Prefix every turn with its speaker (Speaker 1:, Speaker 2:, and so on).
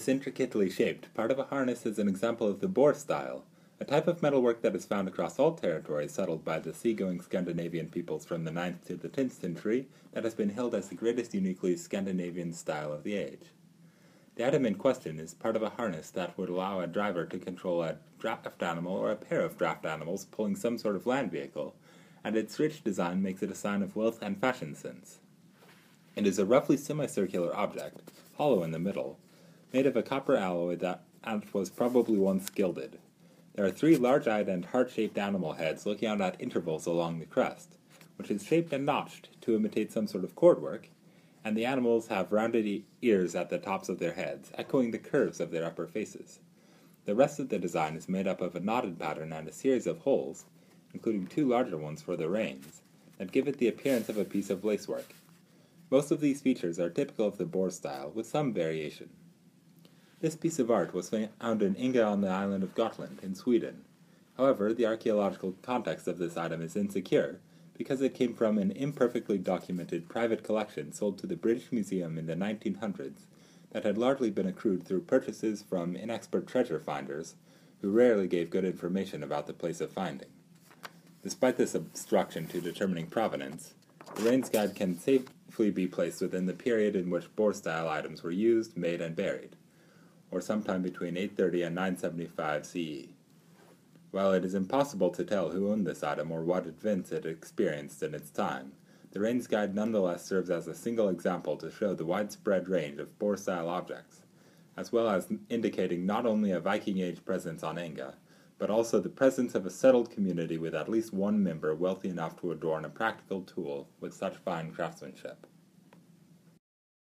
Speaker 1: This intricately shaped part of a harness is an example of the bore style, a type of metalwork that is found across all territories settled by the seagoing Scandinavian peoples from the 9th to the 10th century that has been hailed as the greatest uniquely Scandinavian style of the age. The item in question is part of a harness that would allow a driver to control a draft animal or a pair of draft animals pulling some sort of land vehicle, and its rich design makes it a sign of wealth and fashion sense. It is a roughly semicircular object, hollow in the middle, made of a copper alloy that was probably once gilded. There are 3 large-eyed and heart-shaped animal heads looking out at intervals along the crest, which is shaped and notched to imitate some sort of cordwork, and the animals have rounded ears at the tops of their heads, echoing the curves of their upper faces. The rest of the design is made up of a knotted pattern and a series of holes, including 2 larger ones for the reins, that give it the appearance of a piece of lacework. Most of these features are typical of the bore style, with some variation. This piece of art was found in Inga on the island of Gotland, in Sweden. However, the archaeological context of this item is insecure, because it came from an imperfectly documented private collection sold to the British Museum in the 1900s that had largely been accrued through purchases from inexpert treasure finders, who rarely gave good information about the place of finding. Despite this obstruction to determining provenance, the Rains Guide can safely be placed within the period in which bore-style items were used, made, and buried, or sometime between 830 and 975 CE. While it is impossible to tell who owned this item or what events it experienced in its time, the Rains Guide nonetheless serves as a single example to show the widespread range of bore-style objects, as well as indicating not only a Viking Age presence on Enga, but also the presence of a settled community with at least one member wealthy enough to adorn a practical tool with such fine craftsmanship.